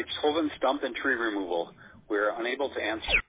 reached Hovind Stump and Tree Removal. We are unable to answer.